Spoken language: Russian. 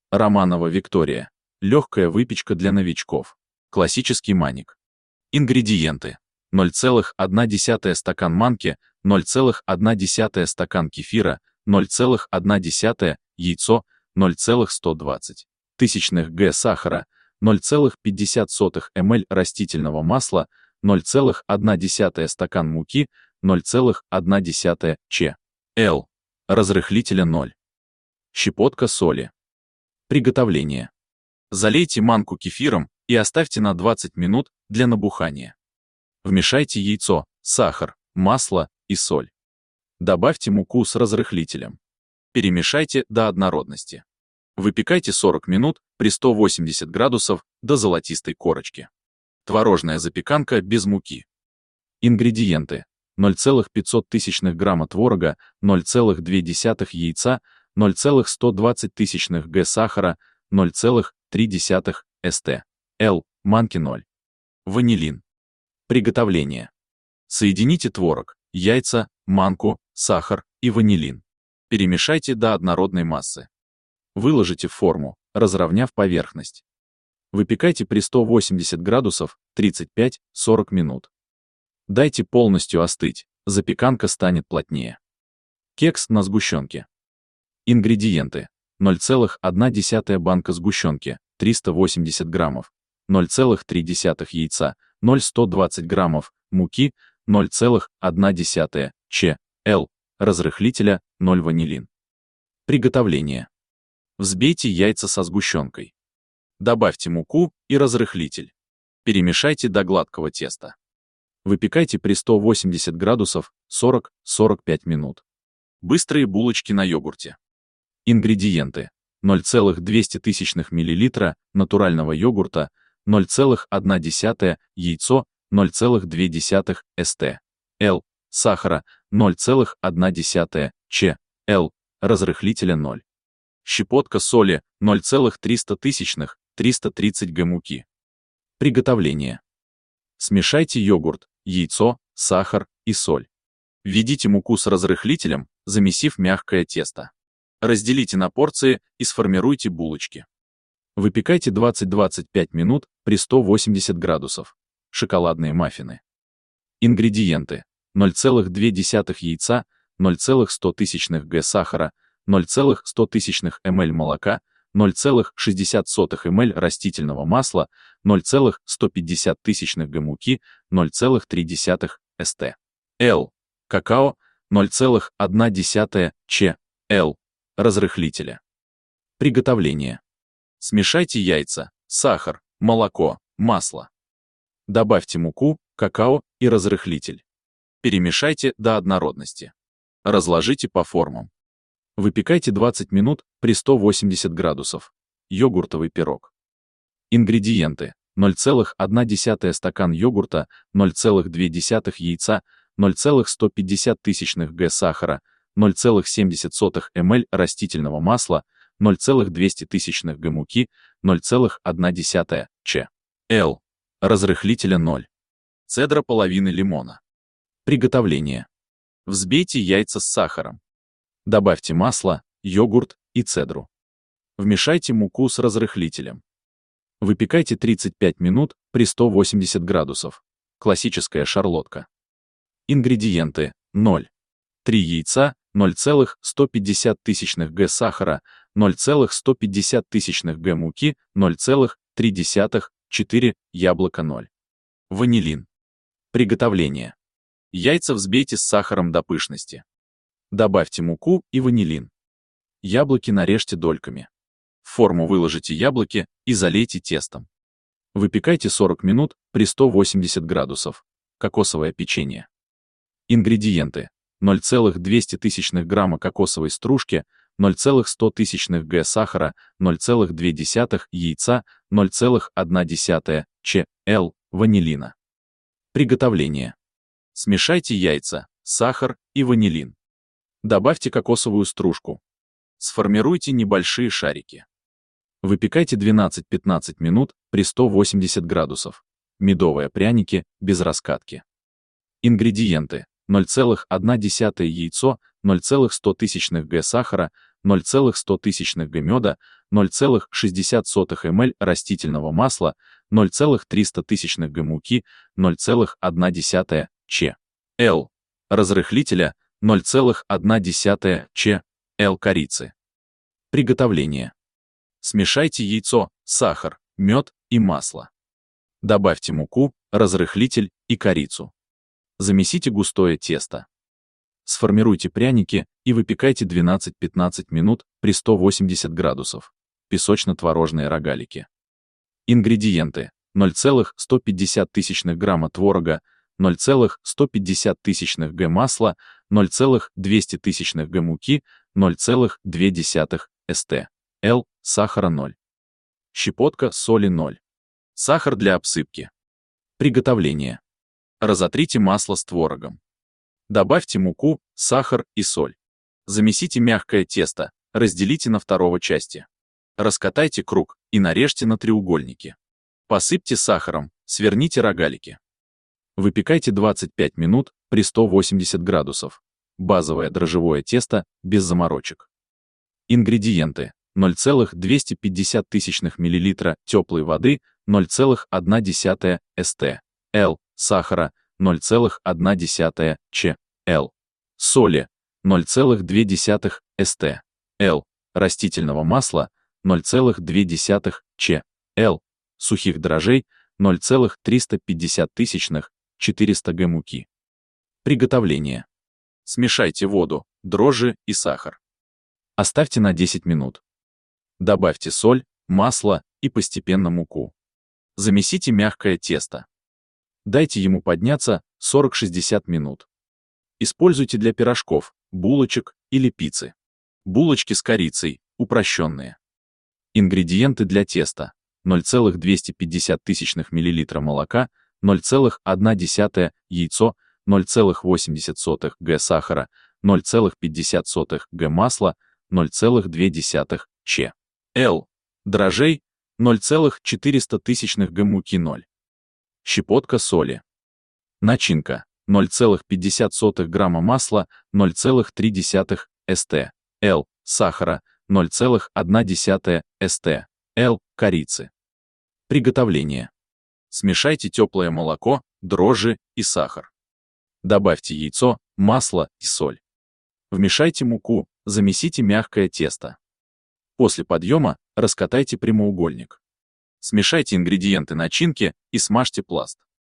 Романова Виктория. Легкая выпечка для новичков. Классический маник. Ингредиенты. 0,1 стакан манки, 0,1 стакан кефира, 0,1 яйцо, 0,120 г сахара, 0,50 мл растительного масла, 0,1 стакан муки, 0,1 ч.л. Разрыхлителя 0. Щепотка соли. Приготовление. Залейте манку кефиром и оставьте на 20 минут для набухания. Вмешайте яйцо, сахар, масло и соль. Добавьте муку с разрыхлителем. Перемешайте до однородности. Выпекайте 40 минут при 180 градусов до золотистой корочки. Творожная запеканка без муки. Ингредиенты. 0,500 грамма творога, 0,2 яйца, 0,120 г сахара, 0,3 ст.л. Манки 0. Ванилин. Приготовление. Соедините творог, яйца, манку, сахар и ванилин. Перемешайте до однородной массы. Выложите в форму, разровняв поверхность. Выпекайте при 180 градусов 35-40 минут. Дайте полностью остыть, запеканка станет плотнее. Кекс на сгущенке. Ингредиенты. 0,1 банка сгущенки, 380 граммов, 0,3 яйца, 0,120 граммов муки, 0,1 ч.л. разрыхлителя 0 ванилин. Приготовление. Взбейте яйца со сгущенкой. Добавьте муку и разрыхлитель. Перемешайте до гладкого теста. Выпекайте при 180 градусов 40-45 минут. Быстрые булочки на йогурте. Ингредиенты. 0,2 мл натурального йогурта, 0,1 яйцо, 0,2 ст.л. сахара, 0,1 ч.л. разрыхлителя 0. Щепотка соли, 0,330 г муки. Приготовление. Смешайте йогурт, яйцо, сахар и соль. Введите муку с разрыхлителем, замесив мягкое тесто. Разделите на порции и сформируйте булочки. Выпекайте 20-25 минут при 180 градусов. Шоколадные маффины. Ингредиенты. 0,2 яйца, 0,100 г сахара, 0,100 мл молока, 0,60 мл растительного масла, 0,150 г муки, 0,3 ст.л. какао, 0,1 ч.л. разрыхлителя. Приготовление. Смешайте яйца, сахар, молоко, масло. Добавьте муку, какао и разрыхлитель. Перемешайте до однородности. Разложите по формам. Выпекайте 20 минут при 180 градусов. Йогуртовый пирог. Ингредиенты. 0,1 стакан йогурта, 0,2 яйца, 0,150 г сахара, 0,70 мл растительного масла, 0,200 г муки, 0,1 ч.л. разрыхлителя 0. Цедра половины лимона. Приготовление. Взбейте яйца с сахаром. Добавьте масло, йогурт и цедру. Вмешайте муку с разрыхлителем. Выпекайте 35 минут при 180 градусов. Классическая шарлотка. Ингредиенты. 0. 3 яйца, 0,150 г сахара, 0,150 г муки, 0,3 яблоко 0. Ванилин. Приготовление. Яйца взбейте с сахаром до пышности. Добавьте муку и ванилин. Яблоки нарежьте дольками. В форму выложите яблоки и залейте тестом. Выпекайте 40 минут при 180 градусов. Кокосовое печенье. Ингредиенты. 0,2 грамма кокосовой стружки, 0,100 г сахара, 0,2 яйца, 0,1 ч.л. ванилина. Приготовление. Смешайте яйца, сахар и ванилин. Добавьте кокосовую стружку. Сформируйте небольшие шарики. Выпекайте 12-15 минут при 180 градусов. Медовые пряники без раскатки. Ингредиенты. 0,1 яйцо, 0,100 г сахара, 0,100 г меда, 0,60 мл растительного масла, 0,300 г муки, 0,1 ч. Л. Разрыхлителя, 0,1 ч. Л. Корицы. Приготовление. Смешайте яйцо, сахар, мед и масло. Добавьте муку, разрыхлитель и корицу. Замесите густое тесто. Сформируйте пряники и выпекайте 12-15 минут при 180 градусов. Песочно-творожные рогалики. Ингредиенты: 0,150 грамма творога, 0,150 г масла, 0,200 г муки, 0,2 ст. Л. Сахара 0. Щепотка соли 0. Сахар для обсыпки. Приготовление. Разотрите масло с творогом. Добавьте муку, сахар и соль. Замесите мягкое тесто, разделите на второго части. Раскатайте круг и нарежьте на треугольники. Посыпьте сахаром, сверните рогалики. Выпекайте 25 минут при 180 градусов. Базовое дрожжевое тесто без заморочек. Ингредиенты: 0,250 мл теплой воды, 0,1 ст. Л. Сахара, 0,1 ч. Л. Соли, 0,2 ст. Л. Растительного масла, 0,2 ч. Л. Сухих дрожжей, 0,350 400 г муки. Приготовление. Смешайте воду, дрожжи и сахар. Оставьте на 10 минут. Добавьте соль, масло и постепенно муку. Замесите мягкое тесто. Дайте ему подняться 40-60 минут. Используйте для пирожков, булочек или пиццы. Булочки с корицей, упрощенные. Ингредиенты для теста: 0,250 мл молока, 0,1 яйцо, 0,80 г сахара, 0,50 г масла, 0,2 ч. Л. Дрожжей, 0,400 г муки 0. Щепотка соли. Начинка: 0,50 грамма масла, 0,3 ст. Л. Сахара, 0,1 ст. Л. Корицы. Приготовление. Смешайте теплое молоко, дрожжи и сахар. Добавьте яйцо, масло и соль. Вмешайте муку, замесите мягкое тесто. После подъема раскатайте прямоугольник. Смешайте ингредиенты начинки и смажьте пласт.